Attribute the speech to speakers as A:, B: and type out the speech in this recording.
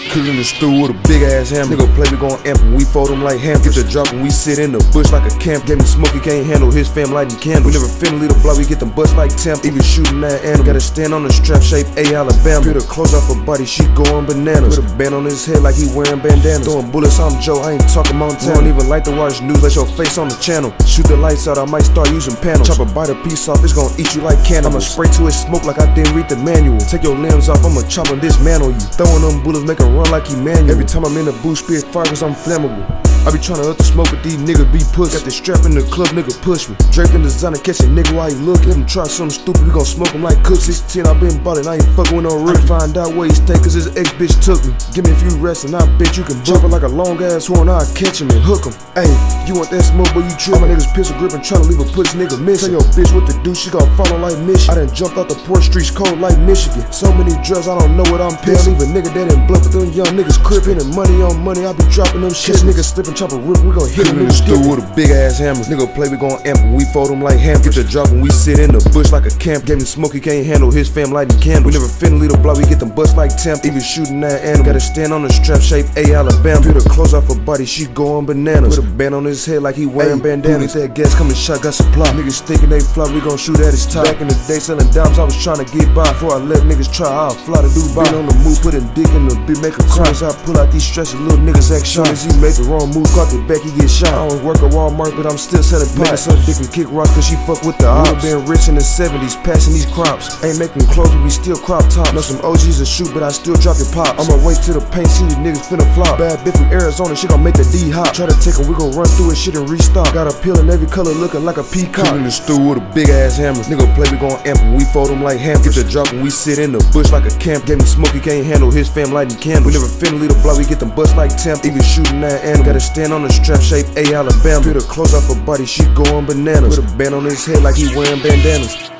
A: Cook in the stew with a big ass hammer. Nigga play, we gon' amp and we fold them like hampers. Get the drop and we sit in the bush like a camp. Get me smoke, he can't handle his fam lighting candles. We never finna lead a block, we get them butts like temp. Even shooting that animal. Gotta stand on the strap shape A Alabama. Put her clothes off her body, she going bananas. Put a band on his head like he wearing bandanas. Throwing bullets, I'm Joe, I ain't talking Montana. Don't even like to watch news, let your face on the channel. Shoot the lights out, I might start using panels. Chop a bite a piece off, it's gon' eat you like cannibals. I'ma spray to it smoke like I didn't read the manual. Take your limbs off, I'ma chop and dismantle you. Throwing them bullets, make 'em run like Emmanuel. Every time I'm in the booth, spit fire cause I'm flammable. I be tryna up the smoke, but these niggas be pussy. Got the strap in the club, nigga push me. Draped in the designer, catch a nigga while he look. Let him try something stupid, we gon' smoke him like cooks. 16, I been ballin', I ain't fuckin' with no rookie. Find out where he stay, cause his ex-bitch took me. Give me a few rests and I bet you can jump it like a long ass horn, I'll catch him and hook him. Ayy, you want that smoke, but you trip. My niggas pistol grippin', tryna leave a pussy nigga missing. Tell your bitch what to do, she gon' follow like Michigan. I done jumped out the port streets cold like Michigan. So many drugs, I don't know what I'm pissing. Leave a nigga dead and bluff, but them young niggas crippin'. And money on money, I be dropping them shit. Niggas slippin', chop a rip, we gon' hit him in the stew with a big ass hammer. Nigga play, we gon' amp and we fold them like hampers. Get the drop and we sit in the bush like a camp. Get me smoke, he can't handle his fam lighting candles. We never finna lead a block, we get them butts like temp. Even shooting that animal. Gotta stand on the strap shape A Alabama. Put her clothes off her body, she going bananas. Put a band on his head like he wearing bandanas. That gas coming shot, got supply. Niggas thinking they fly, we gon' shoot at his top. Back in the day selling dimes, I was tryna get by. Before I let niggas try, I'll fly to Dubai. Been on the move, putting dick in the beat, make a cry. As I pull out these stretches, little niggas act shy. As he make the wrong move, caught the back, he get shot. I don't work at Walmart, but I'm still selling pies. Suck dick and kick rock, cause she fuck with the ops. Been rich in the 70s, passing these crops. Ain't making clothes, but we still crop top. Know some OGs to shoot, but I still drop your pops. On my way to the paint, see these niggas finna flop. Bad bitch from Arizona, she gon' make the D hop. Try to take her, we gon' run through it, shit and restock. Got a pill in every color, looking like a peacock. Cook in the stew with a big ass hammer. Nigga play, we gon' amp and we fold them like hampers. Get the drop and we sit in the bush like a camp. Get me smoke, he can't handle his fam lighting candles. We never finna lead a block, we get them butts like temp. Even shooting that animal. Gotta stand on the strap shape A Alabama. Put her clothes off her body, she going bananas. Put a band on his head like he wearing bandanas.